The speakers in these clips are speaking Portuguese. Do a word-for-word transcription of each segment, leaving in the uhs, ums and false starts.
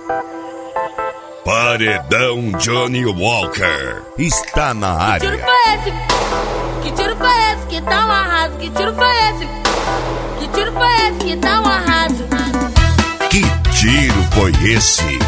Paredão Johnny Walker está na área. Que tiro foi esse? Que tiro foi esse que tá um arraso? Que tiro foi esse? Que tiro foi esse que tá um arraso? Que tiro foi esse?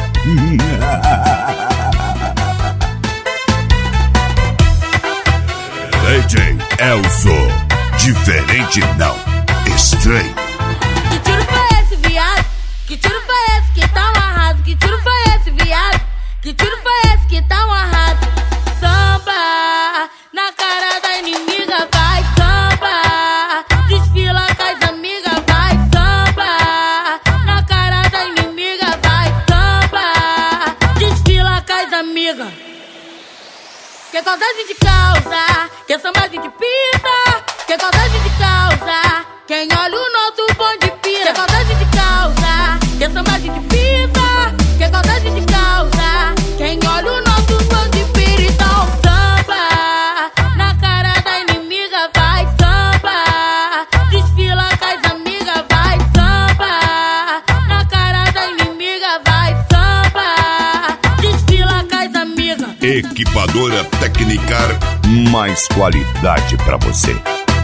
D J Elzo, diferente não, estranho. Que tiro foi esse, viado? Que tiro foi esse que tá um arraso? Que tiro foi esse, viado? Que tiro foi esse que tá um arraso? Samba na cara da inimiga, vai samba. Desfila com as amigas, vai samba. Na cara da inimiga, vai samba. Desfila com as amigas. Que saudade de causa, que samba de pista. Que saudade de causa, quem olha o nosso bonde pira. Que saudade de causa, que samba de pista. Que saudade de causa, quem olha o nosso bonde pira. Então samba na cara da inimiga, vai samba. Desfila com as amigas, vai samba. Na cara da inimiga, vai samba. Desfila com as amigas. Equipadora Tecnicar, mais qualidade pra você.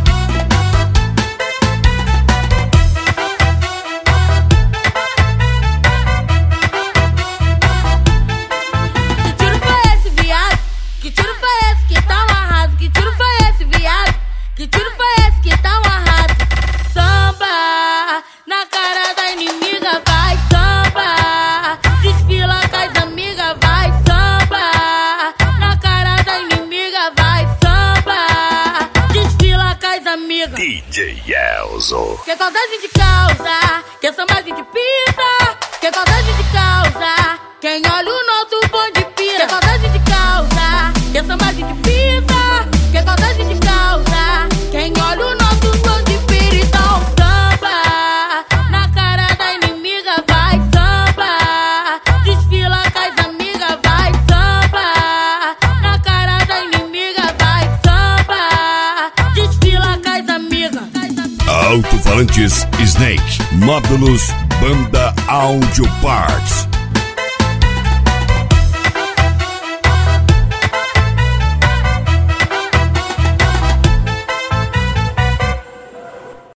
Que tiro foi esse que tá um arraso? Que tiro foi esse, viado? Que tiro foi esse que tá um arraso? Samba na cara da inimiga, vai samba. Desfila com as amigas, vai samba. Na cara da inimiga, vai samba. Desfila com as amigas. D J Elzo. Que saudade de causa, que samba de pista. Que saudade de causa, quem olha o nosso bonde pira. Que saudade de causa, que samba de pista. Que saudade de causa, quem olha o nosso bonde pira. Então samba na cara da inimiga, vai samba. Desfila com as amigas, vai samba. Na cara da inimiga, vai samba. Desfila com as amigas. Alto-falantes Snake, módulos Banda Audio Parts.